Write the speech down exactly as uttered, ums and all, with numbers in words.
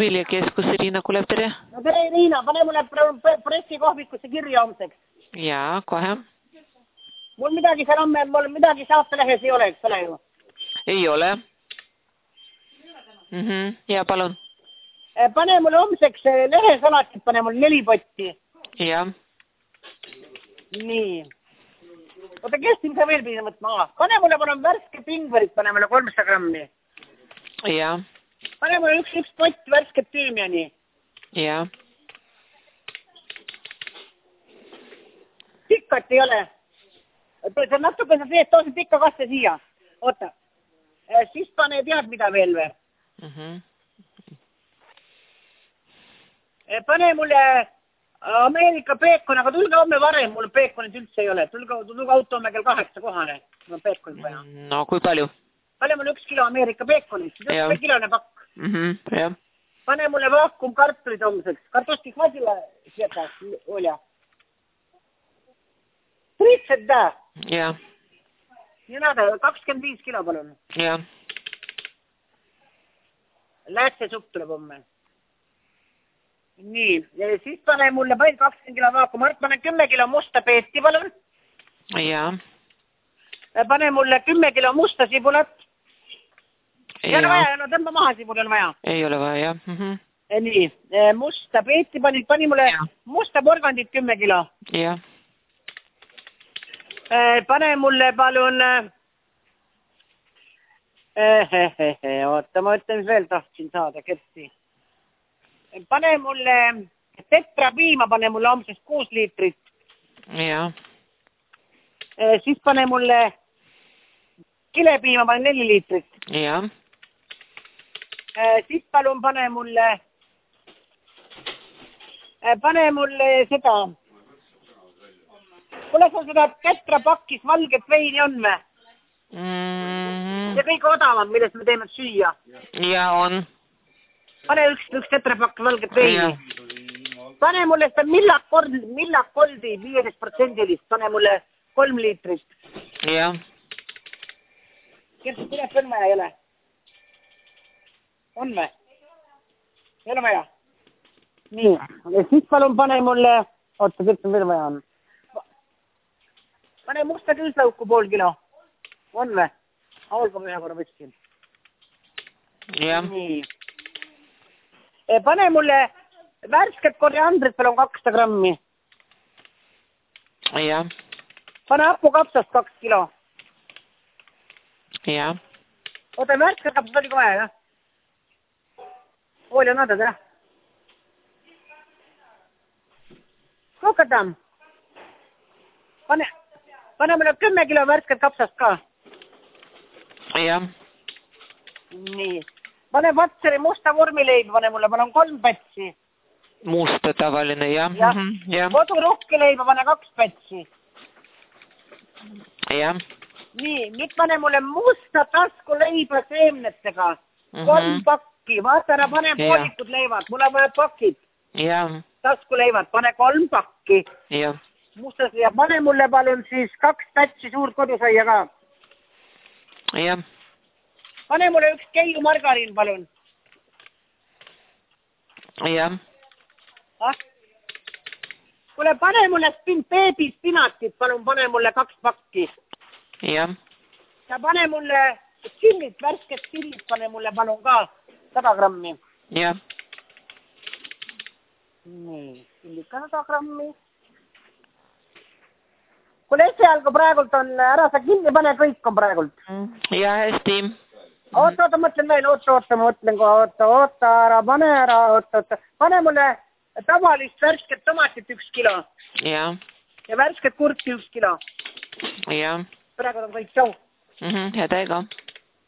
viljakeskus Riina Kulev, tere. No tere Riina, pane mulle pressikohvikusse kirja homseks. Jaa, kohe. Mul midagi seal on, mul midagi saatelehes ei ole, eks ole ju. Ei ole. Mhm, ja palun. Pane mulle homseks lehesalatit, pane mulle neli potti. Jaa. Nii. Oota, kes siin sa veel pidin võtma? Pane mulle palun värske pingverit, pane mulle kolmsada grammi. Jaa. Pane mulle üks, üks pott värsket tüümiani. Jaa. Tikkat ei ole. See natuke sa seed, too see tikka kaste siia. Oota. Siis pane tead mida veel või? Mhm. Pane mulle Ameerika peekon, aga tulge homme varem, mul peekonit üldse ei ole. Tulge, tulge autome kell kaheksa kohane. Mul on peekonit vaja. No, kui palju? Pane mulle üks kilo Ameerika peekonit. See on kilone pakk. Mhm, jah. Pane mulle vaakum kartulid homseks. Kartoski hvatila seda olja. tritsed da. Jah. Nii nada, kakskümmend viis kilo palun. Jah. Lähtse supp tuleb homme. Nii, siis pane mulle pain kakskümmend kilo vaakum. Mart, pane kümme kilo musta peeti palun. Jah. Pane mulle kümme kilo musta sibulat. Ei ole Jaa. vaja, no tõmba maha sibul on vaja. Ei ole vaja, jah. Mhm. Nii, musta peeti pani, pani mulle Ja. musta porgandit kümme kilo. Jah. Pane mulle palun... Hehehe, oota, ma ütlen, mis veel tahtsin saada, kertsi. Pane mulle tetra piima, pane mulle homsest kuus liitrit. Jah. Siis pane mulle kilepiima, pane neli liitrit. Jah. Siis palun pane mulle, pane mulle seda, kuule sa seda tetra pakkis valget veini on või? Mhm. See kõik odavam, millest me teeme süüa. Ja on. Pane üks, üks tetrapakk valget veini. Ja. Pane mulle seda millakkoldi, millakkoldi viieteist protsendilist, pane mulle kolm liitrit. Jah. Kertu, kuidas on vaja ei ole? On või? Ei ole vaja? Nii, ja siis palun pane mulle, oota, kõik on veel vaja on. Pane musta küüslauku pool kilo. On või? Olgu ühe korra võtsin. Jah. Nii. Pane mulle värsket koriandrit, palun kakssada grammi. Jah. Pane hapukapsast kaks kilo. Jah. Oota, värsket kapsast oli ka vaja, jah? Oli on nadad, jah? Kukatam. Pane, pane mulle kümme kilo värsket kapsast ka. Jah. Nii. Pane Vatseri musta vormileiba, pane mulle, pane kolm pätsi. Musta tavaline, jah. Jah. Ja. Koduruhkileiba, pane kaks pätsi. Jah. Nii, nüüd pane mulle musta taskuleiba seemnetega. Mhm. Kolm pakki. Vaata ära, pane poolikud leivad. Mul on vaja pakid. Jah. Taskuleivad, pane kolm pakki. Jah. Mustas ja pane mulle palun siis kaks pätsi suurt kodusaia ka. Jah. Pane mulle üks keiu margariin, palun. Jah. Ah? Kuule, pane mulle spin, beebi spinatit, palun, pane mulle kaks pakki. Jah. Ja pane mulle chillit, värsket chillit, pane mulle palun ka sada grammi. Jah. Nii, chillit ka sada grammi. Kuule, esialgu praegult on, ära sa kinni pane, kõik on praegult. Ja, hästi. Oota, oota, mõtlen veel, oota, oota, ma mõtlen kohe, oota, oota, ära, pane ära, oota, oota. Pane mulle tavalist värsket tomatit üks kilo. Jah. Ja värsket kurki üks kilo. Jah. Praegu on kõik, tšau. Mhm, ja teiega.